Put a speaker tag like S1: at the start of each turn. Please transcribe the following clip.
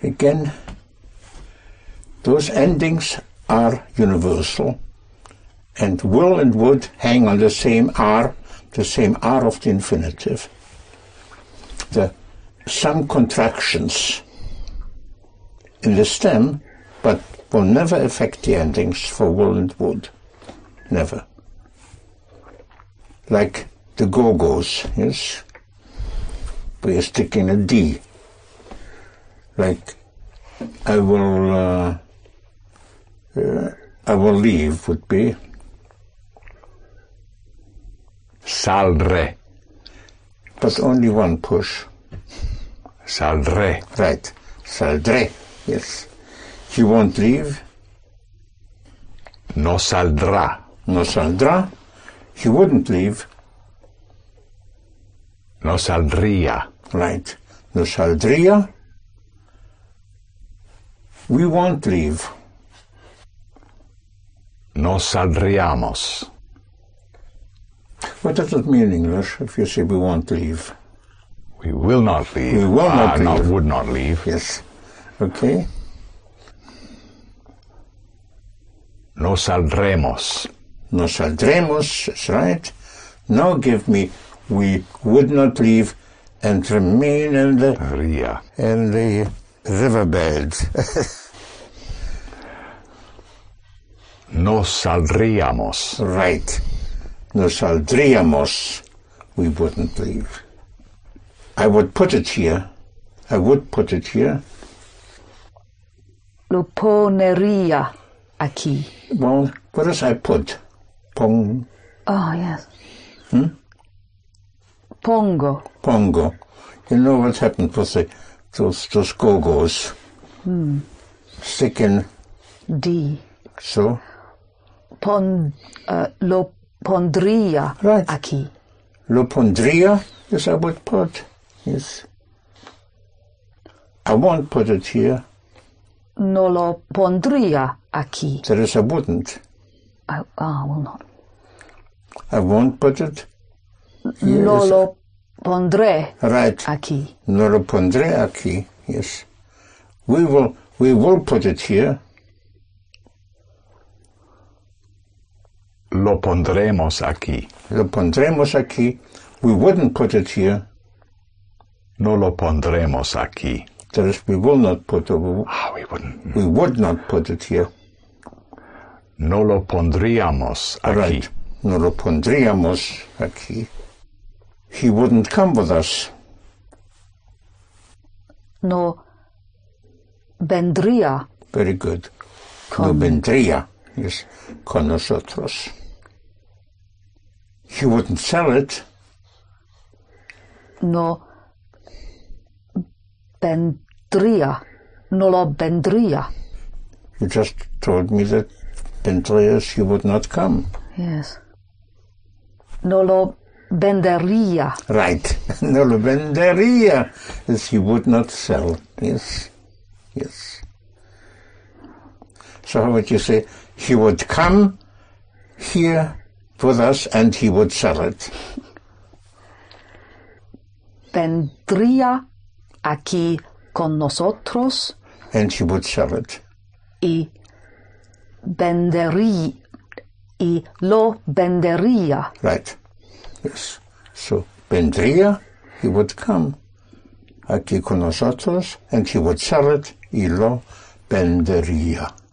S1: Again, those endings are universal, and will and would hang on the same R of the infinitive. Some contractions in the stem, but will never affect the endings for will and would. Never. Like the go-go's, yes? Where you're sticking a D. Like, I will leave would be
S2: saldré.
S1: But only one push.
S2: Saldré.
S1: Right. Saldré. Yes. He won't leave.
S2: No saldrá.
S1: No saldrá. He wouldn't leave.
S2: No saldría.
S1: Right. No saldría. We won't leave.
S2: No saldríamos.
S1: What does it mean in English if you say we won't leave?
S2: We will not leave.
S1: We will not leave.
S2: Not would not leave.
S1: Yes. Okay.
S2: No saldremos.
S1: No saldremos, that's right. Now give me we would not leave and remain in the riverbed.
S2: No saldríamos.
S1: Right. No saldríamos. We wouldn't leave. I would put it here.
S3: Lo ponería aquí.
S1: Well, what does I put? Pong.
S3: Oh, yes.
S1: Pongo. You know what happened with those go-go's? Stick in
S3: D.
S1: So?
S3: Lo pondría
S1: right.
S3: Aquí.
S1: Lo pondría? Yes, I would put. Yes. I won't put it here.
S3: No lo pondría aquí.
S1: That is, I wouldn't.
S3: I will not.
S1: I won't put it. Here.
S3: No lo pondré
S1: right.
S3: Aquí.
S1: No lo pondré aquí. Yes. We will put it here.
S2: Lo pondremos aquí.
S1: Lo pondremos aquí. We wouldn't put it here.
S2: No lo pondremos aquí.
S1: That is, we will not put it.
S2: We wouldn't.
S1: We would not put it here.
S2: No lo pondríamos aquí.
S1: Right. No lo pondríamos aquí. He wouldn't come with us.
S3: No vendría.
S1: Very good. No vendría. Yes, con nosotros. He wouldn't sell it.
S3: No vendría. No lo vendría.
S1: You just told me that vendrías, he would not come.
S3: Yes. No lo vendería.
S1: Right. No lo vendería. Yes, he would not sell. Yes. Yes. So how would you say? He would come here with us and he would sell it.
S3: Vendría aquí con nosotros.
S1: And he would sell it.
S3: Y lo vendería.
S1: Right. Yes. So, vendría, he would come aquí con nosotros and he would sell it y lo vendería.